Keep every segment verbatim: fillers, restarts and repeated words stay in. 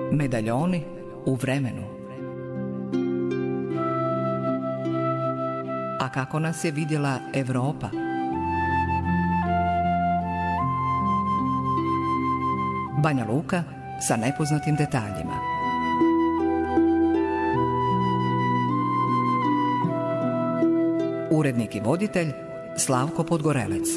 Medaljoni u vremenu. A kako nas je vidjela Evropa? Banja Luka sa nepoznatim detaljima. Urednik i voditelj Slavko Podgorelec.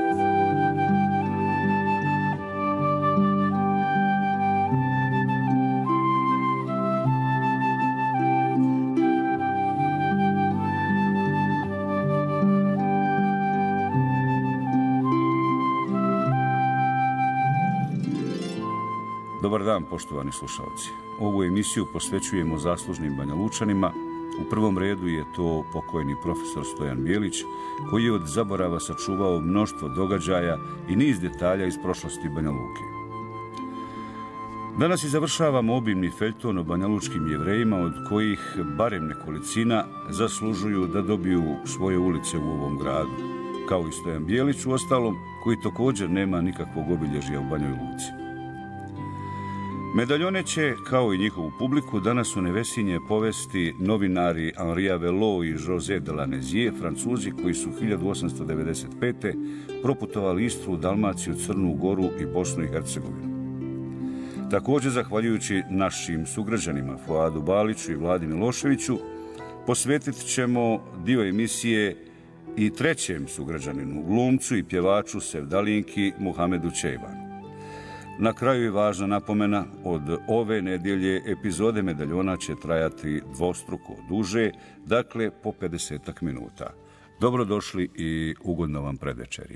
Dobar dan, poštovani slušalci. Ovu emisiju posvećujemo zaslužnim Banjalučanima. U prvom redu je to pokojni profesor Stojan Bijelić, koji je od zaborava sačuvao mnoštvo događaja i niz detalja iz prošlosti Banja Luke. Danas i završavamo obimni feljton o banjalučkim Jevrejima, od kojih barem nekolicina zaslužuju da dobiju svoje ulice u ovom gradu, kao i Stojan Bijelić u ostalom, koji također nema nikakvog obilježja u Banjoj Luci. Medaljone će, kao i njihovu publiku, danas u Nevesinje povesti novinari Henri Velo i José de la Nézier, Francuzi koji su hiljadu osamsto devedeset pete. proputovali Istru, Dalmaciju, Crnu Goru i Bosnu i Hercegovinu. Također, zahvaljujući našim sugrađanima Fuadu Baliću i Vladi Miloševiću, posvetit ćemo dio emisije i trećem sugrađaninu, glumcu i pjevaču Sevdalinki Muhamedu Čejvanu. Na kraju je važna napomena, od ove nedjelje epizode Medaljona će trajati dvostruko duže, dakle po pedesetak minuta. Dobrodošli i ugodno vam predvečerje.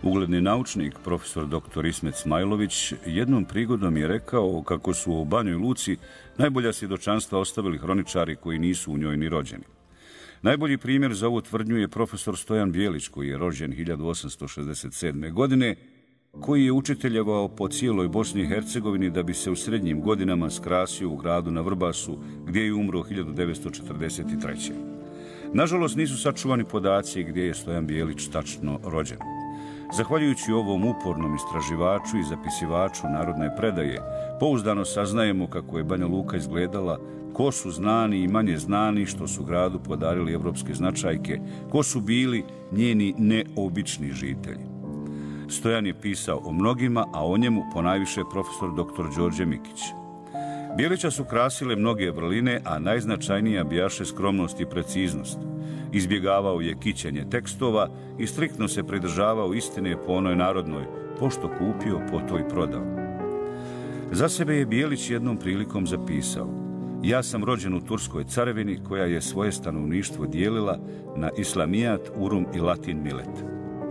Ugledni naučnik, profesor doktor Ismet Smajlović, jednom prigodom je rekao kako su u Banjoj Luci najbolja svjedočanstva ostavili hroničari koji nisu u njoj ni rođeni. Najbolji primjer za ovu tvrdnju je profesor Stojan Bijelić, koji je rođen hiljadu osamsto šezdeset sedme. godine, koji je učiteljevao po cijeloj Bosni i Hercegovini da bi se u srednjim godinama skrasio u gradu na Vrbasu, gdje je umro hiljadu devetsto četrdeset treće. Nažalost, nisu sačuvani podaci gdje je Stojan Bijelić tačno rođen. Zahvaljujući ovom upornom istraživaču i zapisivaču narodne predaje, pouzdano saznajemo kako je Banja Luka izgledala, ko su znani i manje znani što su gradu podarili evropske značajke, ko su bili njeni neobični žitelji. Stojan je pisao o mnogima, a o njemu ponajviše profesor doktor Đorđe Mikić. Bijelića su krasile mnoge vrline, a najznačajnija bijaše skromnost i preciznost. Izbjegavao je kićenje tekstova i striktno se pridržavao istine po onoj narodnoj, pošto kupio, po to i prodao. Za sebe je Bijelić jednom prilikom zapisao: ja sam rođen u Turskoj carevini koja je svoje stanovništvo dijelila na islamijat, urum i latin milet.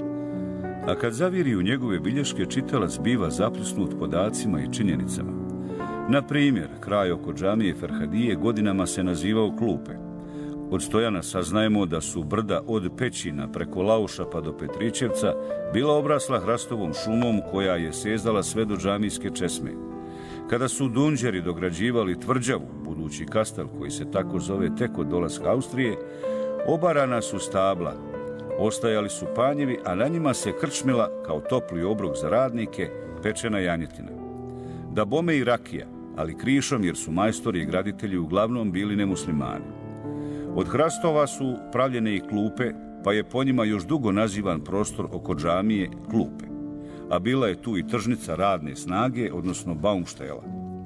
A kad zaviri u njegove bilješke, čitalac biva zapljusnut podacima i činjenicama. Na primjer, kraj oko džamije Ferhadije godinama se nazivao Klupe. Od Stojana saznajemo da su brda od Pećina preko Lauša pa do Petrićevca bila obrasla hrastovom šumom koja je sezala sve do džamijske česme. Kada su Dunđeri dograđivali tvrđavu, budući kastel koji se tako zove tek od dolaska Austrije, obarana su stabla, ostajali su panjevi, a na njima se krčmila, kao topli obrok za radnike, pečena janjetina. Da bome i rakija, ali krišom jer su majstori i graditelji uglavnom bili nemuslimani. Od hrastova su pravljene i klupe, pa je po njima još dugo nazivan prostor oko džamije Klupe. A bila je tu i tržnica radne snage, odnosno Baumštela.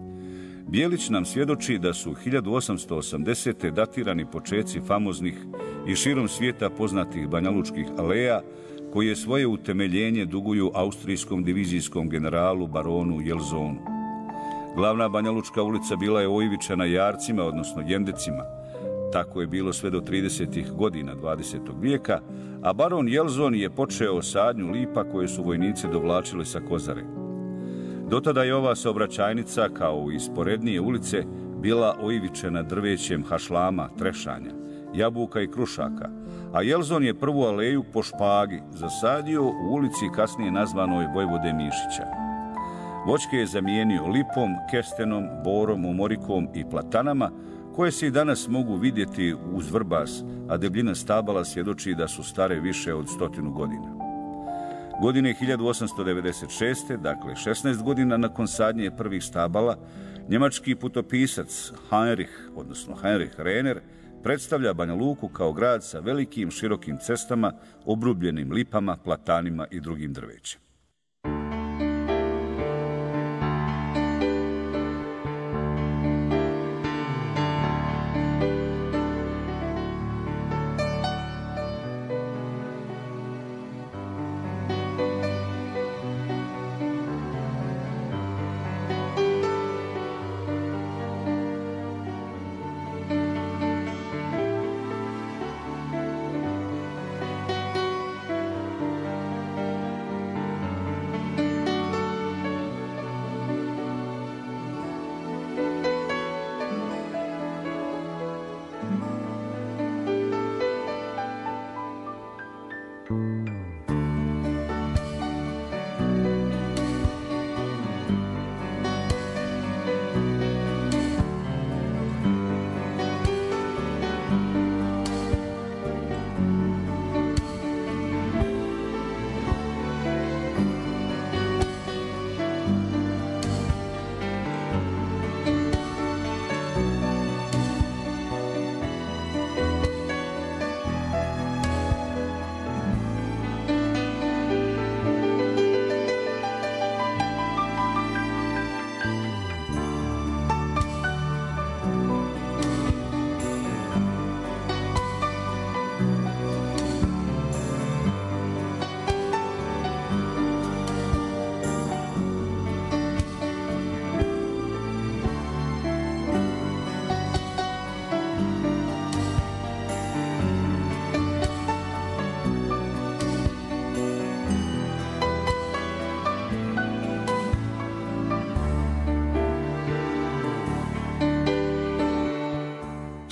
Bijelić nam svjedoči da su hiljadu osamsto osamdesete. datirani počeci famoznih i širom svijeta poznatih banjalučkih aleja, koje svoje utemeljenje duguju austrijskom divizijskom generalu baronu Jelzonu. Glavna Banjalučka ulica bila je oivičena jarcima, odnosno jendecima. Tako je bilo sve do tridesetih godina dvadesetog vijeka, a baron Jelzon je počeo sadnju lipa koje su vojnici dovlačili sa Kozare. Dotada je ova saobraćajnica, kao i sporednije ulice, bila oivičena drvećem hašlama, trešanja, jabuka i krušaka, a Jelzon je prvu aleju po špagi zasadio u ulici kasnije nazvanoj Vojvode Mišića. Voćke je zamijenio lipom, kestenom, borom, omorikom i platanama, koje se i danas mogu vidjeti uz Vrbas, a debljina stabala svjedoči da su stare više od stotinu godina. Godine hiljadu osamsto devedeset šeste. dakle šesnaest godina nakon sadnje prvih stabala, njemački putopisac Heinrich, odnosno Heinrich Renner, predstavlja Banja Luku kao grad sa velikim širokim cestama, obrubljenim lipama, platanima i drugim drvećem.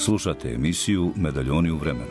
Slušate emisiju Medaljoni u vremenu.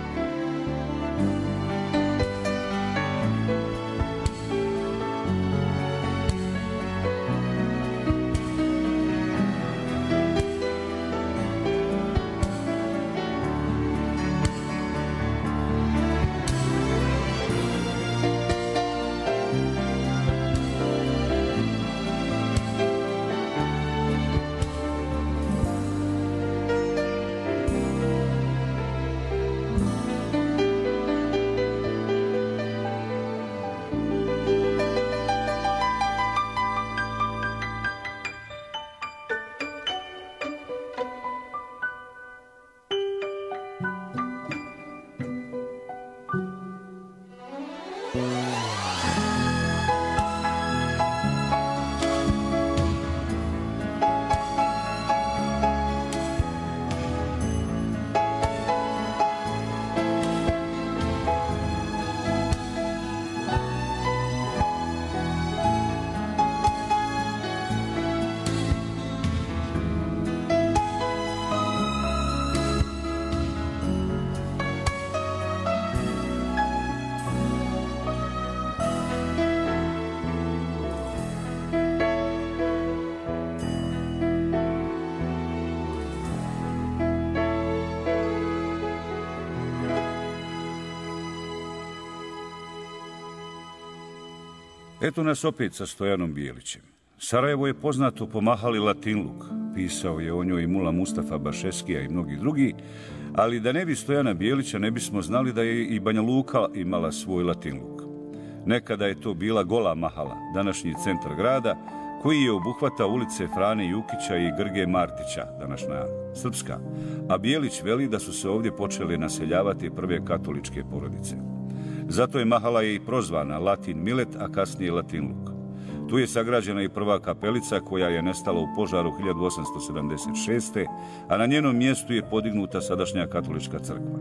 Eto nas opet sa Stojanom Bijelićem. Sarajevo je poznato po mahali Latinluk, pisao je o njoj i Mula Mustafa Bašeskija i mnogi drugi, ali da ne bi Stojana Bijelića ne bismo znali da je i Banja Luka imala svoj Latinluk. Nekada je to bila gola mahala, današnji centar grada, koji je obuhvatao ulice Frane Jukića i Grge Martića, današnja srpska, a Bijelić veli da su se ovdje počele naseljavati prve katoličke porodice. Zato je mahala i prozvana Latin Milet, a kasnije Latinluk. Tu je sagrađena i prva kapelica koja je nestala u požaru hiljadu osamsto sedamdeset šeste. a na njenom mjestu je podignuta sadašnja katolička crkva.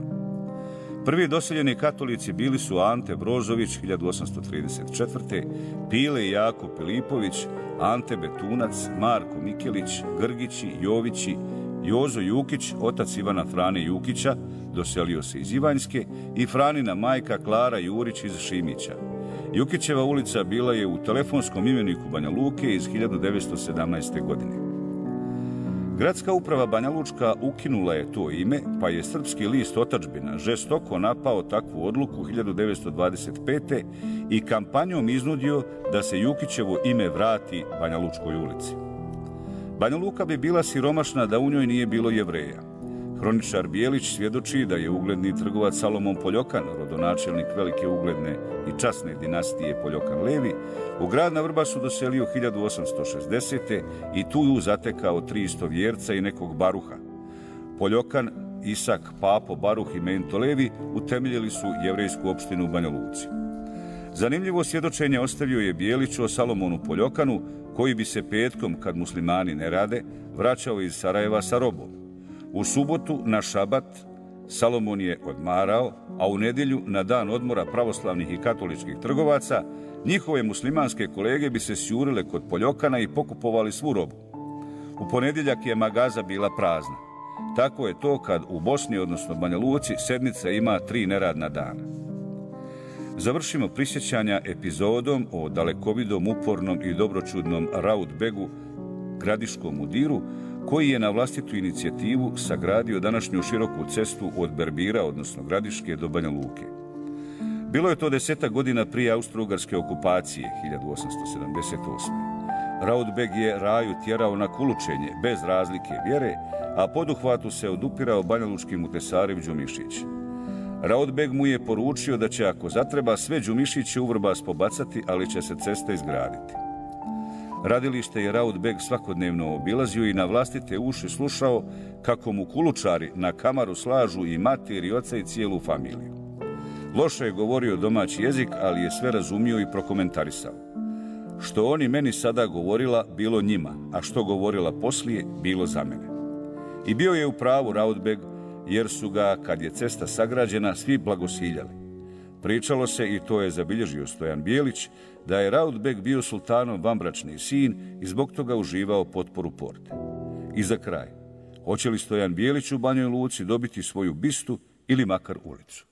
Prvi doseljeni katolici bili su Ante Brozović hiljadu osamsto trideset četvrte. Pile i Jako Pilipović, Ante Betunac, Marko Mikelić, Grgići, Jovići, Jozo Jukić, otac Ivana Frane Jukića, doselio se iz Ivanjske, i Franina majka Klara Jurić iz Šimića. Jukićeva ulica bila je u telefonskom imeniku Banja Luke iz hiljadu devetsto sedamnaeste. godine. Gradska uprava Banja Lučka ukinula je to ime, pa je srpski list Otadžbina žestoko napao takvu odluku hiljadu devetsto dvadeset pete. i kampanjom iznudio da se Jukićevo ime vrati Banja Lučkoj ulici. Banja Luka bi bila siromašna da u njoj nije bilo Jevreja. Hroničar Bijelić svjedoči da je ugledni trgovac Salomon Poljokan, rodonačelnik velike ugledne i časne dinastije Poljokan Levi, u grad na Vrbasu doselio hiljadu osamsto šezdesete. i tu zatekao tri istovjerca i nekog Baruha. Poljokan, Isak, Papo, Baruh i Mento Levi utemeljili su jevrejsku opštinu u Banja Luci. Zanimljivo svjedočenje ostavio je Bijelić o Salomonu Poljokanu, koji bi se petkom, kad muslimani ne rade, vraćao iz Sarajeva sa robom. U subotu na šabat Salomon je odmarao, a u nedjelju na dan odmora pravoslavnih i katoličkih trgovaca njihove muslimanske kolege bi se sjurile kod Poljokana i pokupovali svu robu. U ponedjeljak je magaza bila prazna. Tako je to kad u Bosni, odnosno Banja Luci, sedmica ima tri neradna dana. Završimo prisjećanja epizodom o dalekovidom, upornom i dobročudnom Raud Begu, gradiškom mudiru, koji je na vlastitu inicijativu sagradio današnju široku cestu od Berbira, odnosno Gradiške, do Banja Luke. Bilo je to desetak godina prije austro-ugarske okupacije, hiljadu osamsto sedamdeset osme. Raud Beg je raju tjerao na kulučenje, bez razlike vjere, a poduhvatu se odupirao banjalučki mutesarev Đumišić. Raud Beg mu je poručio da će, ako zatreba, sve Đumišiće u Vrbas pobacati, ali će se cesta izgraditi. Radilište je Raud Beg svakodnevno obilazio i na vlastite uši slušao kako mu kulučari na kamaru slažu i mater i oca i cijelu familiju. Loše je govorio domaći jezik, ali je sve razumio i prokomentarisao. Što oni meni sada govorila, bilo njima, a što govorila poslije, bilo za mene. I bio je u pravu Raud Beg, jer su ga, kad je cesta sagrađena, svi blagosiljali. Pričalo se, i to je zabilježio Stojan Bijelić, da je Raud Beg bio sultanov vanbračni sin i zbog toga uživao potporu porte. I za kraj, Hoće li Stojan Bijelić u Banjoj Luci dobiti svoju bistu ili makar ulicu?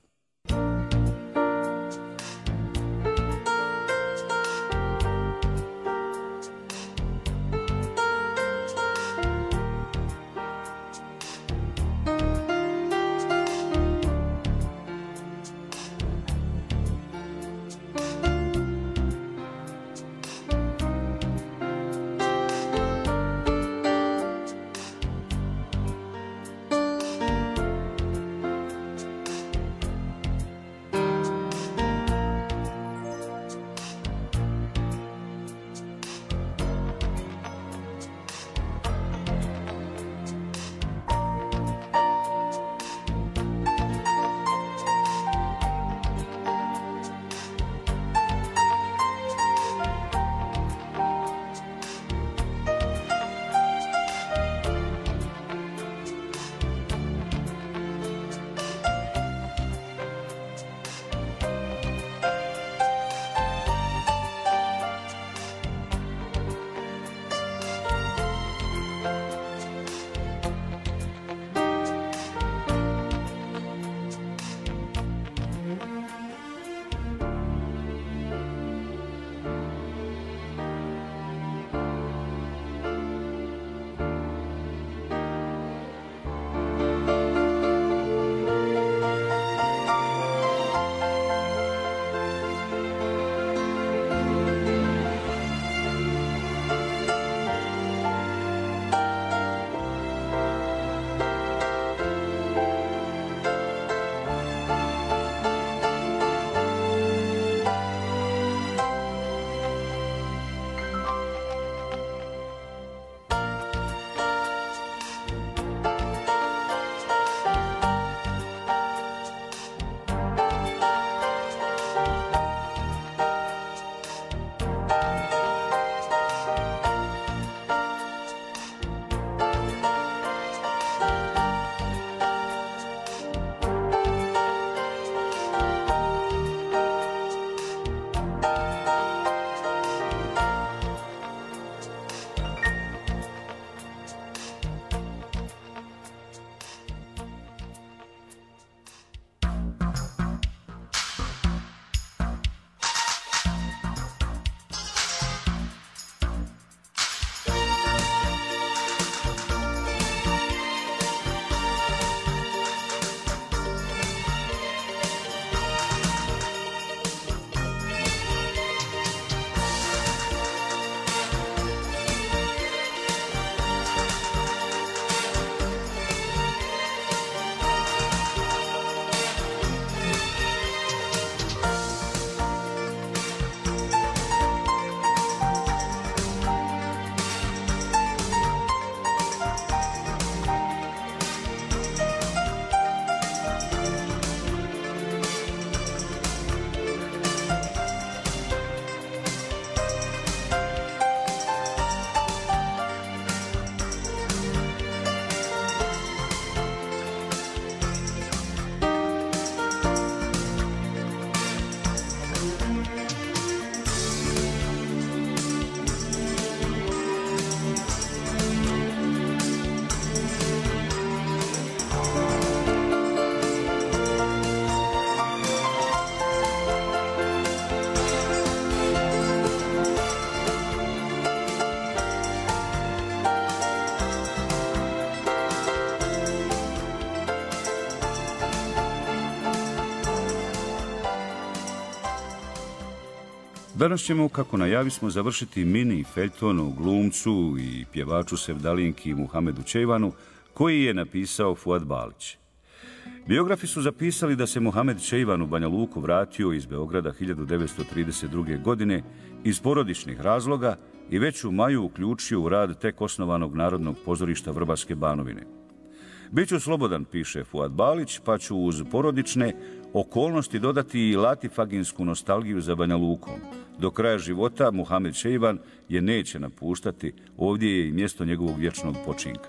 Danas ćemo, kako najavismo, završiti mini feljton o glumcu i pjevaču sevdalinki Muhamedu Čejvanu, koji je napisao Fuad Balić. Biografi su zapisali da se Muhamed Čejvan u Banja Luku vratio iz Beograda hiljadu devetsto trideset druge. godine iz porodičnih razloga i već u maju uključio u rad tek osnovanog Narodnog pozorišta Vrbarske Banovine. Biću slobodan, piše Fuad Balić, pa ću uz porodične okolnosti dodati i latifaginsku nostalgiju za Banja Lukom. Do kraja života Muhamed Čejvan je neće napuštati, ovdje je i mjesto njegovog vječnog počinka.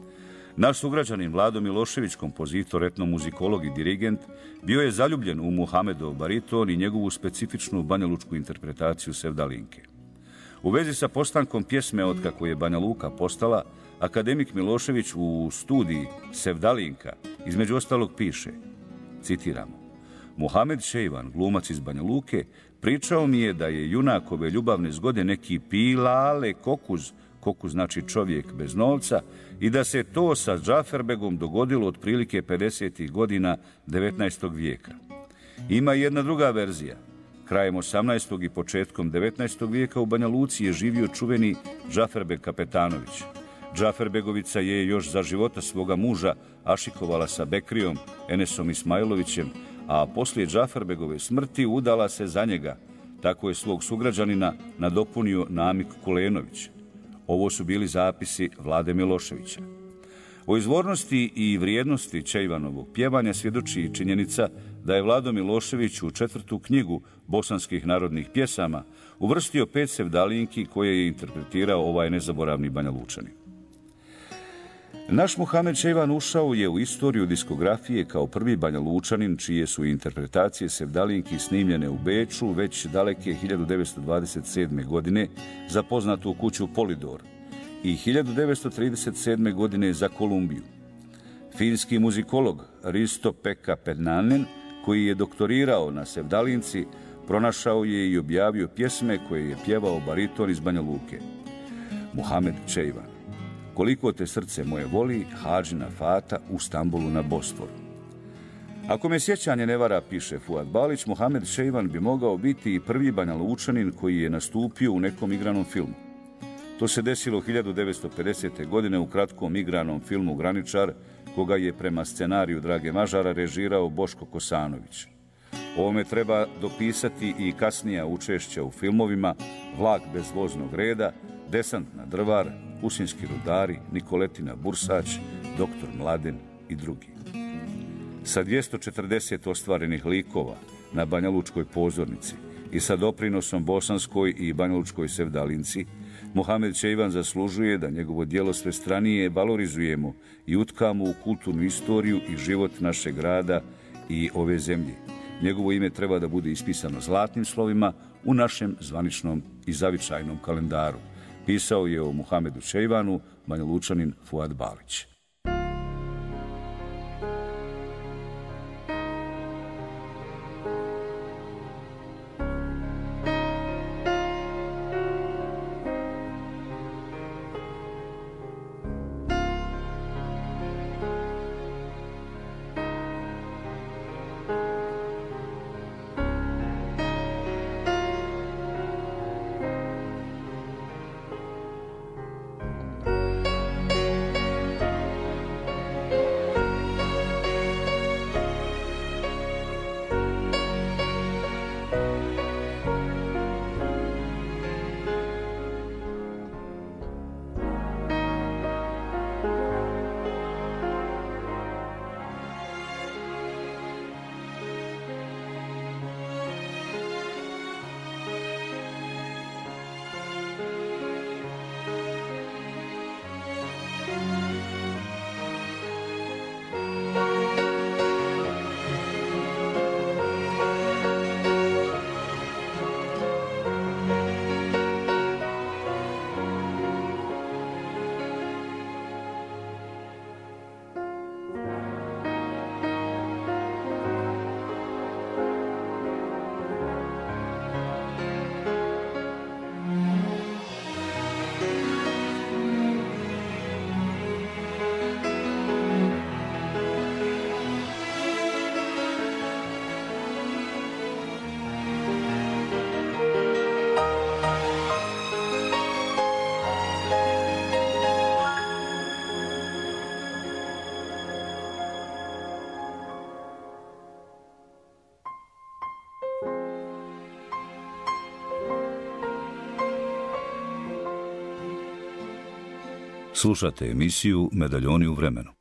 Naš sugrađanin Vlado Milošević, kompozitor, etnomuzikolog i dirigent, bio je zaljubljen u Muhamedov bariton i njegovu specifičnu banjalučku interpretaciju sevdalinke. U vezi sa postankom pjesme otkako je Banja Luka postala, akademik Milošević u studiji Sevdalinka između ostalog piše, citiramo, Muhamed Šejvan, glumac iz Banja Luke, pričao mi je da je junakove ljubavne zgode neki Pilale Kokuz, Kokuz znači čovjek bez novca, i da se to sa Džaferbegom dogodilo otprilike pedesetih godina devetnaestog vijeka. Ima jedna druga verzija. Krajem osamnaestog i početkom devetnaestog vijeka u Banja Luci je živio čuveni Džaferbeg Kapetanović. Džaferbegovica je još za života svoga muža ašikovala sa Bekrijom, Enesom Ismailovićem, a poslije Džaferbegove smrti udala se za njega. Tako je svog sugrađanina nadopunio Namik Kulenović. Ovo su bili zapisi Vlade Miloševića. O izvornosti i vrijednosti Čejvanovog pjevanja svjedoči i činjenica da je Vlado Milošević u četvrtu knjigu bosanskih narodnih pjesama uvrstio pet sevdalinki koje je interpretirao ovaj nezaboravni Banja Lučanin. Naš Muhamed Šejvan ušao je u istoriju diskografije kao prvi Banja Lučanin čije su interpretacije sevdalinki snimljene u Beču već daleke hiljadu devetsto dvadeset sedme. godine za poznatu kuću Polidor i hiljadu devetsto trideset sedme. godine za Kolumbiju. Finski muzikolog Risto-Pekka Pennanen, koji je doktorirao na sevdalinci, pronašao je i objavio pjesme koje je pjevao bariton iz Banja Luke. Muhamed Šejvan. Koliko te srce moje voli, Hadžina Fata u Stambulu na Bosforu. Ako me sjećanje ne vara, piše Fuad Balić, Muhamed Šejvan bi mogao biti i prvi Banja Lučanin koji je nastupio u nekom igranom filmu. To se desilo hiljadu devetsto pedesete. godine u kratkom igranom filmu Graničar, koga je prema scenariju Drage Mažara režirao Boško Kosanović. Ovome treba dopisati i kasnija učešća u filmovima Vlak bez voznog reda, Desant na Drvar, Usinski rudari, Nikoletina Bursać, Doktor Mladen i drugi. Sa dvjesto četrdeset ostvarenih likova na Banjalučkoj pozornici i sa doprinosom bosanskoj i banjalučkoj sevdalinci, Muhamed Šejvan zaslužuje da njegovo djelo sve stranije valorizujemo i utkamo u kulturnu istoriju i život našeg grada i ove zemlje. Njegovo ime treba da bude ispisano zlatnim slovima u našem zvaničnom i zavičajnom kalendaru. Pisao je o Muhamedu Šejvanu Banja Lučanin Fuad Balić. Slušate emisiju Medaljoni u vremenu.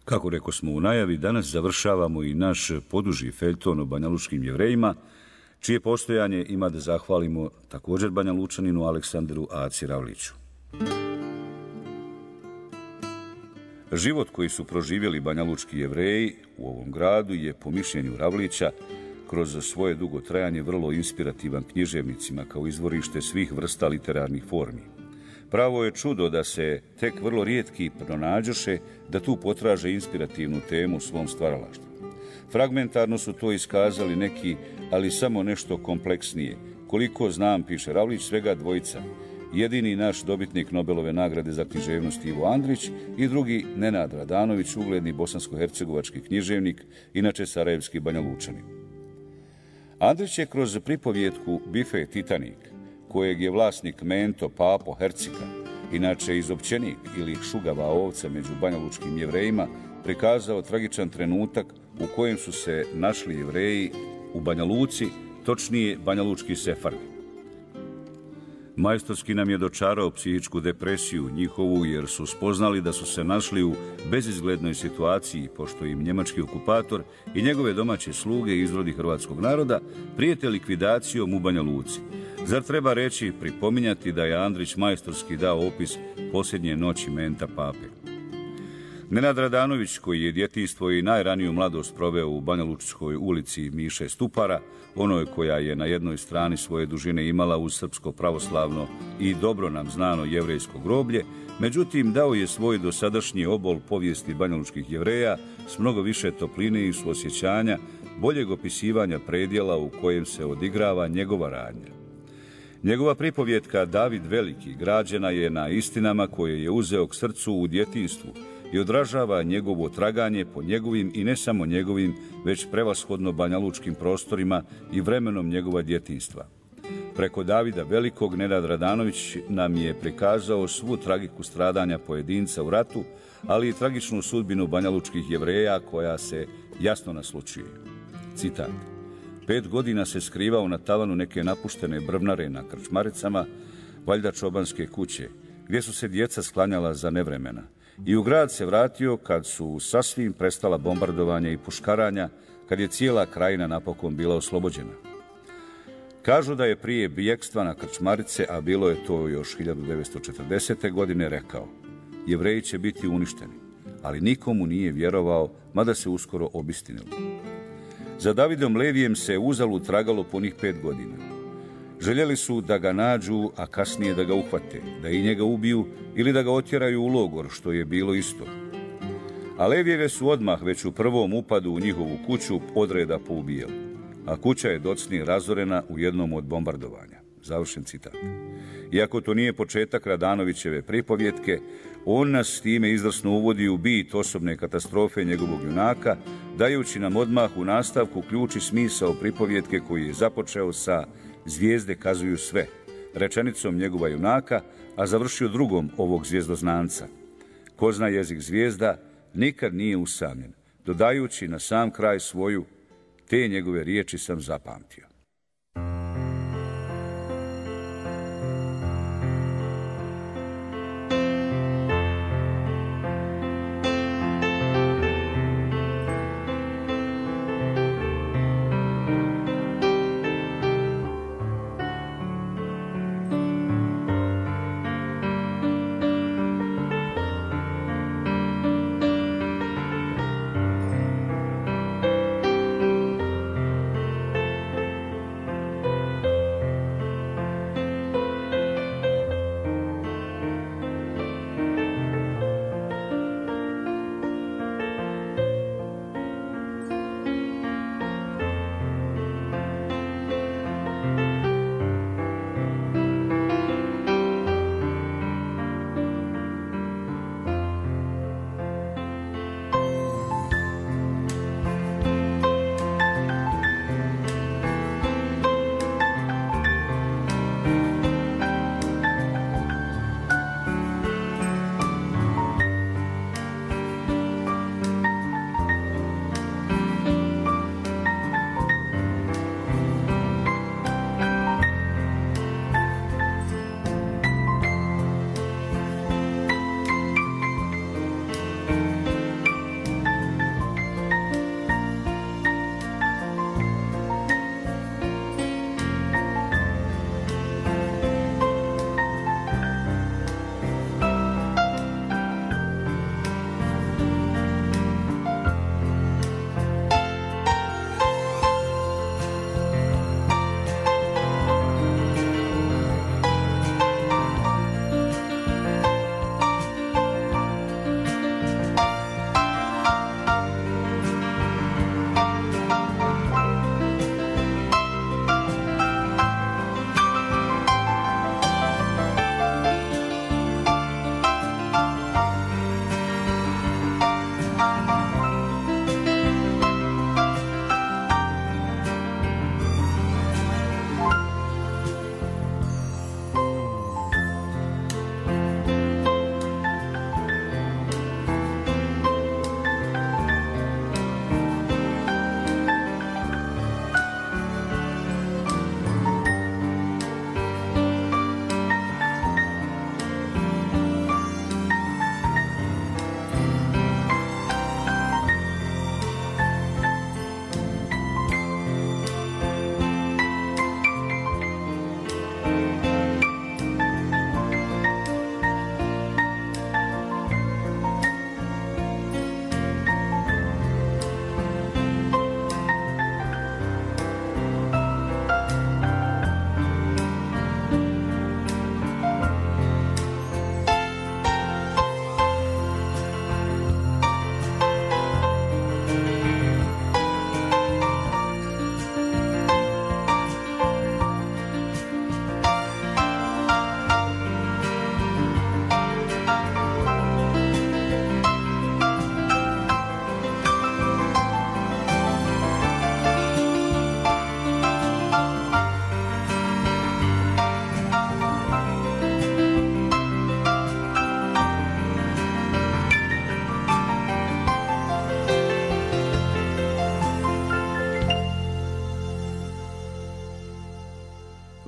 Kako reko smo u najavi, danas završavamo i naš poduži feljton o banjalučkim Jevrejima, čije postojanje ima da zahvalimo također Banjalučaninu Aleksandru Aci Ravliću. Život koji su proživjeli banjalučki Jevreji u ovom gradu je, po mišljenju Ravlića, kroz svoje dugo trajanje vrlo inspirativan književnicima kao izvorište svih vrsta literarnih formi. Pravo je čudo da se tek vrlo rijetki pronađoše da tu potraže inspirativnu temu u svom stvaralaštvu. Fragmentarno su to iskazali neki, ali samo nešto kompleksnije. Koliko znam, piše Ravlić, svega dvojica. Jedini naš dobitnik Nobelove nagrade za književnost Ivo Andrić i drugi Nenad Radanović, ugledni bosansko-hercegovački književnik, inače sarajevski Banjalučanin. Andrić je kroz pripovjetku Bife Titanik, kojeg je vlasnik Mento Papo Hercika, inače izopćenik ili šugava ovca među banjalučkim Jevrejima, prikazao tragičan trenutak u kojem su se našli Jevreji u Banja Luci, točnije banjalučki Sefardi. Majstorski nam je dočarao psihičku depresiju njihovu, jer su spoznali da su se našli u bezizglednoj situaciji, pošto im njemački okupator i njegove domaće sluge, izrodi hrvatskog naroda, prijete likvidacijom u Banja Luci. Zar treba reći, pripominjati da je Andrić majstorski dao opis posljednje noći Menta Pape. Nenad Radanović, koji je djetinjstvo i najraniju mladost proveo u Banjalučkoj ulici Miše Stupara, onoj koja je na jednoj strani svoje dužine imala uz srpsko pravoslavno i dobro nam znano jevrejsko groblje, međutim dao je svoj dosadašnji obol povijesti banjalučkih Jevreja s mnogo više topline i suosjećanja, boljeg opisivanja predjela u kojem se odigrava njegova radnja. Njegova pripovjetka David Veliki građena je na istinama koje je uzeo k srcu u djetinjstvu i odražava njegovo traganje po njegovim i ne samo njegovim, već prevashodno banjalučkim prostorima i vremenom njegova djetinjstva. Preko Davida Velikog Nenad Radanović nam je prikazao svu tragiku stradanja pojedinca u ratu, ali i tragičnu sudbinu banjalučkih Jevreja koja se jasno naslučuje. Citat. Pet godina se skrivao na tavanu neke napuštene brvnare na krčmaricama, valjda čobanske kuće, gdje su se djeca sklanjala za nevremena. I u grad se vratio kad su sasvim prestala bombardovanja i puškaranja, kad je cijela krajina napokon bila oslobođena. Kažu da je prije bijekstva na krčmarice, a bilo je to još hiljadu devetsto četrdesete. godine, rekao: Jevreji će biti uništeni, ali nikomu nije vjerovao, mada se uskoro obistinilo. Za Davidom Levijem se uzalud tragalo punih pet godina. Željeli su da ga nađu, a kasnije da ga uhvate, da i njega ubiju ili da ga otjeraju u logor, što je bilo isto. A Levijeve su odmah već u prvom upadu u njihovu kuću odreda poubijali, a kuća je docnije razorena u jednom od bombardovanja. Završen citat. Iako to nije početak Radanovićeve pripovjetke, on nas s time izvrsno uvodi u bit osobne katastrofe njegovog junaka, dajući nam odmah u nastavku ključ i smisao pripovjetke koji je započeo sa zvijezde kazuju sve, rečenicom njegova junaka, a završio drugom ovog zvijezdoznanca. Ko zna jezik zvijezda, nikad nije usamljen, dodajući na sam kraj svoju, te njegove riječi sam zapamtio.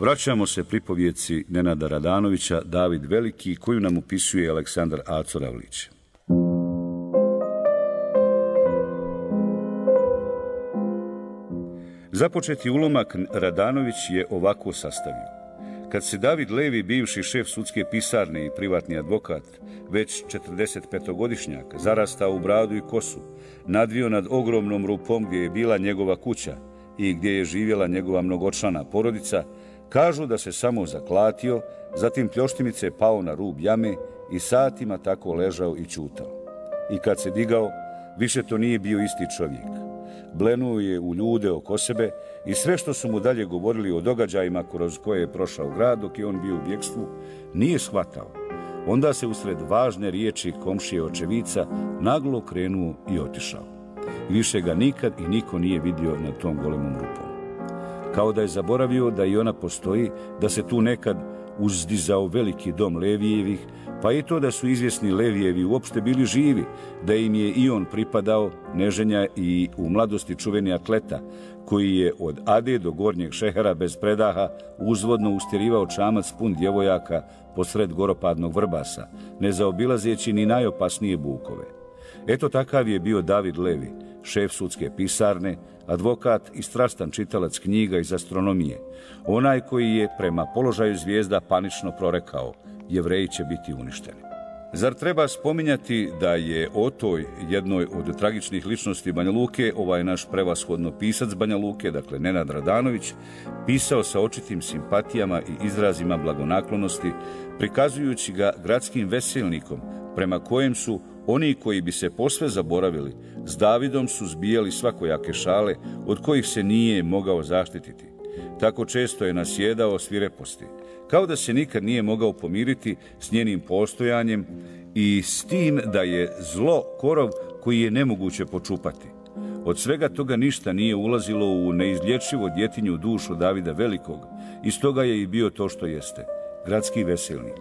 Vraćamo se pripovjeci Nenada Radanovića, David Veliki, koju nam upisuje Aleksandar Aco Ravlić. Započeti ulomak Radanović je ovako sastavio. Kad se David Levi, bivši šef sudske pisarne i privatni advokat, već četrdesetpetogodišnjak, zarastao u bradu i kosu, nadvio nad ogromnom rupom gdje je bila njegova kuća i gdje je živjela njegova mnogočlana porodica, kažu da se samo zaklatio, zatim pljoštimice pao na rub jame i satima tako ležao i ćutao. I kad se digao, više to nije bio isti čovjek. Blenuo je u ljude oko sebe i sve što su mu dalje govorili o događajima kroz koje je prošao grad dok je on bio u bjekstvu, nije shvatao. Onda se usred važne riječi komšije očevica naglo krenuo i otišao. I više ga nikad i niko nije vidio nad tom golemom rupom. Kao da je zaboravio da i ona postoji, da se tu nekad uzdizao veliki dom Levijevih, pa i to da su izvjesni Levijevi uopšte bili živi, da im je i on pripadao, neženja i u mladosti čuveni atleta, koji je od Ade do Gornjeg Šehera bez predaha uzvodno ustjerivao čamac pun djevojaka posred goropadnog Vrbasa, ne zaobilazeći ni najopasnije bukove. Eto takav je bio David Levi, šef sudske pisarne, advokat i strastan čitalac knjiga iz astronomije, onaj koji je prema položaju zvijezda panično prorekao: Jevreji će biti uništeni. Zar treba spominjati da je o toj jednoj od tragičnih ličnosti Banja Luke ovaj naš prevashodno pisac Banja Luke, dakle Nenad Radanović, pisao sa očitim simpatijama i izrazima blagonaklonosti, prikazujući ga gradskim veselnikom prema kojem su oni koji bi se posve zaboravili s Davidom su zbijali svakojake šale od kojih se nije mogao zaštititi. Tako često je nasjedao svireposti, kao da se nikad nije mogao pomiriti s njenim postojanjem i s tim da je zlo korov koji je nemoguće počupati. Od svega toga ništa nije ulazilo u neizlječivo djetinju dušu Davida Velikog i stoga je i bio to što jeste, gradski veselnik.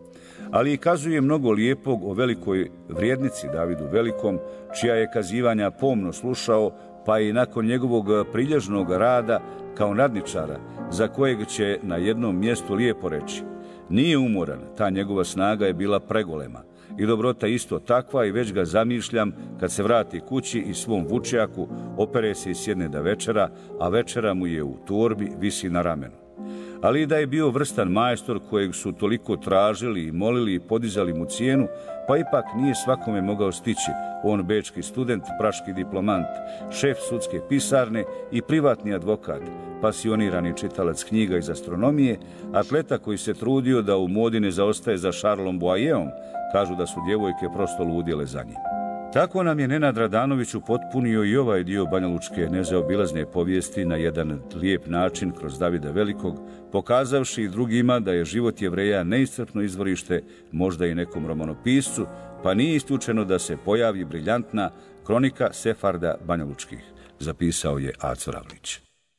Ali i kazuje mnogo lijepog o velikoj vrijednici Davidu Velikom, čija je kazivanja pomno slušao, pa i nakon njegovog prilježnog rada kao nadničara, za kojeg će na jednom mjestu lijepo reći: nije umoran, ta njegova snaga je bila pregolema i dobrota isto takva i već ga zamišljam kad se vrati kući i svom vučjaku, opere se i sjedne da večera, a večera mu je u torbi, visi na ramenu. Ali i da je bio vrstan majstor kojeg su toliko tražili i molili i podizali mu cijenu, pa ipak nije svakome mogao stići, on bečki student, praški diplomant, šef sudske pisarne i privatni advokat, pasionirani čitalac knjiga iz astronomije, atleta koji se trudio da u modi ne zaostaje za Charlesom Boyeom, kažu da su djevojke prosto ludjele za njim. Tako nam je Nenad Radanović upotpunio i ovaj dio banjalučke nezaobilazne povijesti na jedan lijep način kroz Davida Velikog, pokazavši i drugima da je život Jevreja neiscrpno izvorište možda i nekom romanopiscu, pa nije isključeno da se pojavi briljantna kronika Sefarda banjalučkih, zapisao je Aco Ravlić.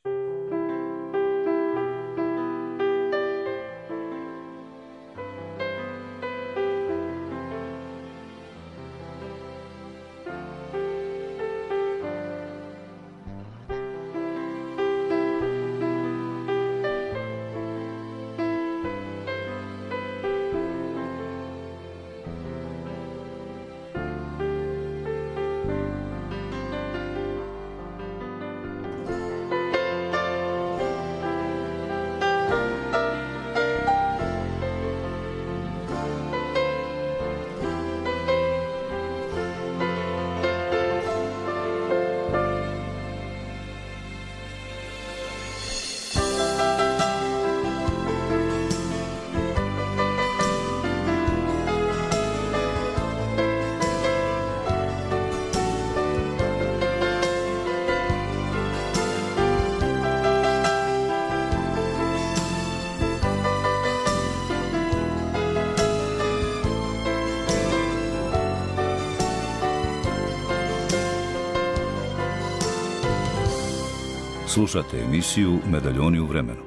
Slušate emisiju Medaljoni u vremenu.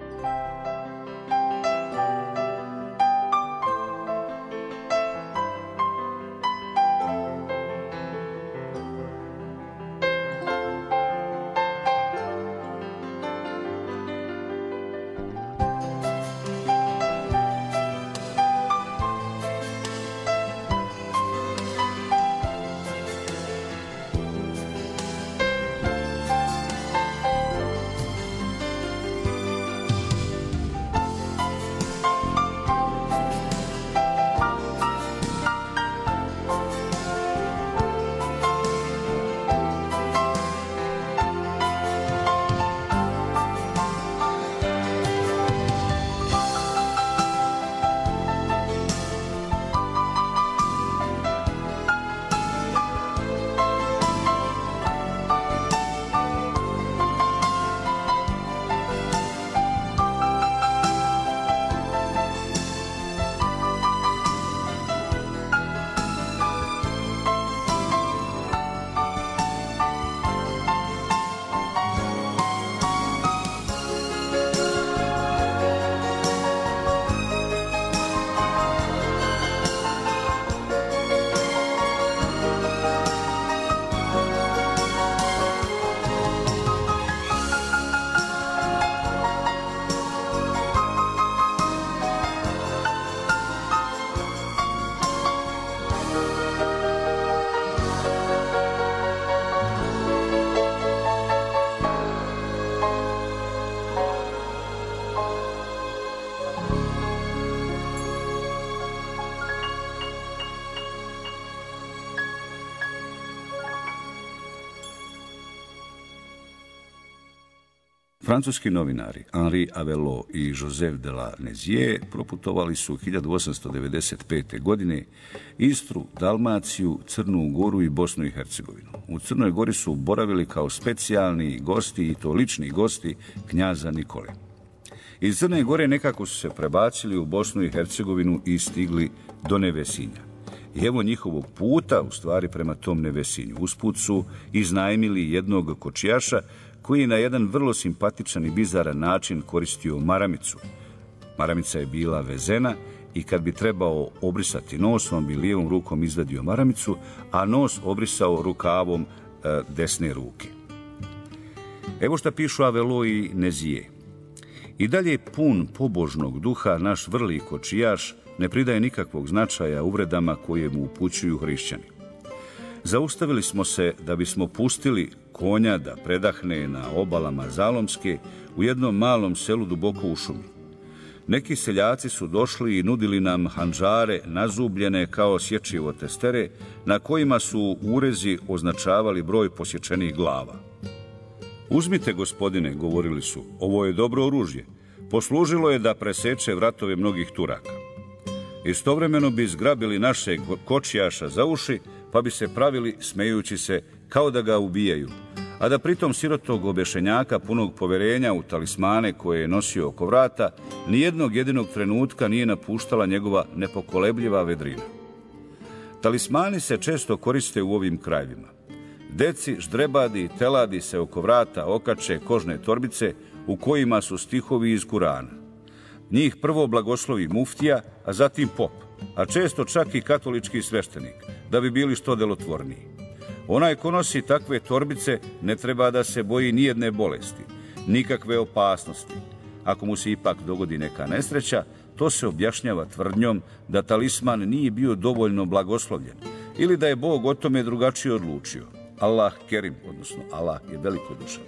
Francuski novinari Henri Avelot i Joseph de la Nézier proputovali su hiljadu osamsto devedeset pete. godine Istru, Dalmaciju, Crnu Goru i Bosnu i Hercegovinu. U Crnoj Gori su boravili kao specijalni gosti, i to lični gosti knjaza Nikole. Iz Crne Gore nekako su se prebacili u Bosnu i Hercegovinu i stigli do Nevesinja. I evo njihovog puta, u stvari, prema tom Nevesinju. Usput su iznajmili jednog kočijaša koji je na jedan vrlo simpatičan i bizaran način koristio maramicu. Maramica je bila vezena i kad bi trebao obrisati nos, on bi lijevom rukom izvadio maramicu, a nos obrisao rukavom e, desne ruke. Evo šta pišu Avelot i Nézier. I dalje pun pobožnog duha, naš vrli kočijaš ne pridaje nikakvog značaja uvredama koje mu upućuju hrišćani. Zaustavili smo se da bismo pustili konja da predahne na obalama Zalomske u jednom malom selu duboko u šumi. Neki seljaci su došli i nudili nam handžare nazubljene kao sječivo testere, na kojima su urezi označavali broj posječenih glava. Uzmite, gospodine, govorili su, ovo je dobro oružje. Poslužilo je da preseče vratove mnogih Turaka. Istovremeno bi zgrabili našeg kočijaša za uši, pa bi se pravili, smejući se, kao da ga ubijaju, a da pritom sirotog obešenjaka punog poverenja u talismane koje je nosio oko vrata, nijednog jedinog trenutka nije napuštala njegova nepokolebljiva vedrina. Talismani se često koriste u ovim krajevima. Deci, ždrebadi i teladi se oko vrata okače kožne torbice u kojima su stihovi iz Kurana. Njih prvo blagoslovi muftija, a zatim pop, a često čak i katolički sveštenik, da bi bili što delotvorniji. Onaj ko nosi takve torbice ne treba da se boji nijedne bolesti, nikakve opasnosti. Ako mu se ipak dogodi neka nesreća, to se objašnjava tvrdnjom da talisman nije bio dovoljno blagoslovljen ili da je Bog o tome drugačije odlučio. Allah kerim, odnosno Allah je velikodušan.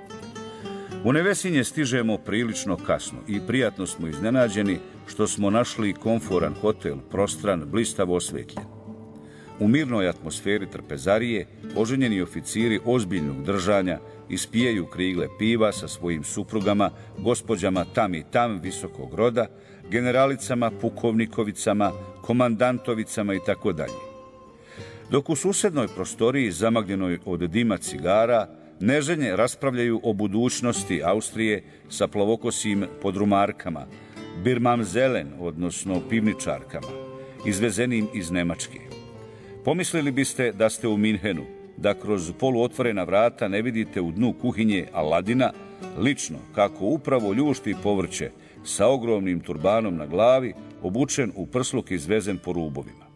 U Nevesinje stižemo prilično kasno i prijatno smo iznenađeni što smo našli komforan hotel, prostran, blistavo osvetljen. U mirnoj atmosferi trpezarije oženjeni oficiri ozbiljnog držanja ispijaju krigle piva sa svojim suprugama, gospođama tam i tam visokog roda, generalicama, pukovnikovicama, komandantovicama i tako dalje. Dok u susednoj prostoriji, zamagljenoj od dima cigara, neženje raspravljaju o budućnosti Austrije sa plavokosim podrumarkama, birmamzelen, odnosno pivničarkama, izvezenim iz Nemačke. Pomislili biste da ste u Minhenu, da kroz poluotvorena vrata ne vidite u dnu kuhinje Aladina, lično kako upravo ljušti povrće sa ogromnim turbanom na glavi, obučen u prsluk izvezen po rubovima.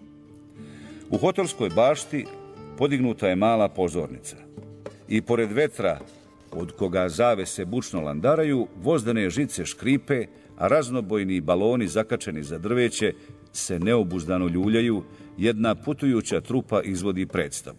U hotelskoj bašti podignuta je mala pozornica i pored vetra, od koga zavese bučno landaraju, vozdane žice škripe, a raznobojni baloni zakačeni za drveće se neobuzdano ljuljaju, jedna putujuća trupa izvodi predstavu.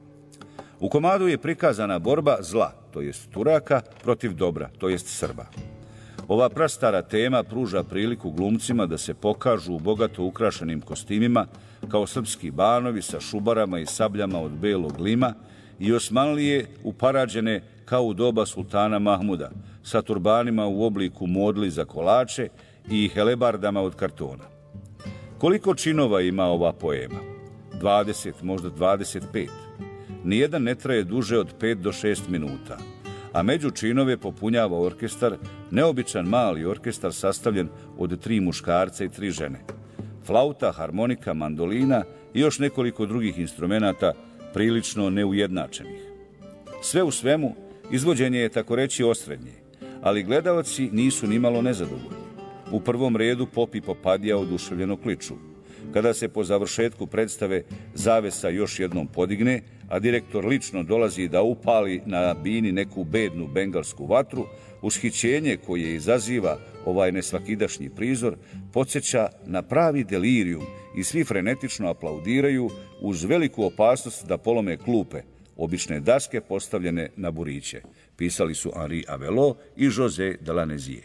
U komadu je prikazana borba zla, to jest Turaka, protiv dobra, to jest Srba. Ova prastara tema pruža priliku glumcima da se pokažu u bogato ukrašenim kostimima kao srpski banovi sa šubarama i sabljama od belog lima i Osmanlije uparađene kao u doba sultana Mahmuda sa turbanima u obliku modli za kolače i helebardama od kartona. Koliko činova ima ova poema? dvadeset, možda dvadeset pet. Nijedan ne traje duže od pet do šest minuta, a među činove popunjava orkestar, neobičan mali orkestar sastavljen od tri muškarca i tri žene. Flauta, harmonika, mandolina i još nekoliko drugih instrumenata prilično neujednačenih. Sve u svemu, izvođenje je tako reći osrednje, ali gledalci nisu nimalo nezadovoljni. U prvom redu pop i popadija oduševljeno kliču. Kada se po završetku predstave zavesa još jednom podigne, a direktor lično dolazi da upali na bini neku bednu bengalsku vatru, ushićenje koje izaziva ovaj nesvakidašnji prizor podsjeća na pravi delirijum i svi frenetično aplaudiraju uz veliku opasnost da polome klupe, obične daske postavljene na buriće. Pisali su Henri Avelot i José de la Nézier.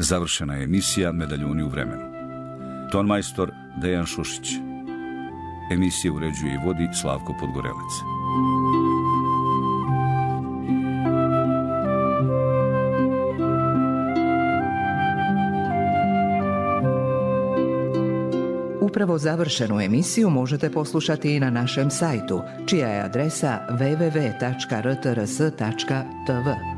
Završena je emisija Medaljuni u vremenu. Tonmajstor Dejan Šušić. Emisije uređuje i vodi Slavko Podgorelac. Upravo završenu emisiju možete poslušati i na našem sajtu, čija je adresa w w w tačka r t r s tačka t v.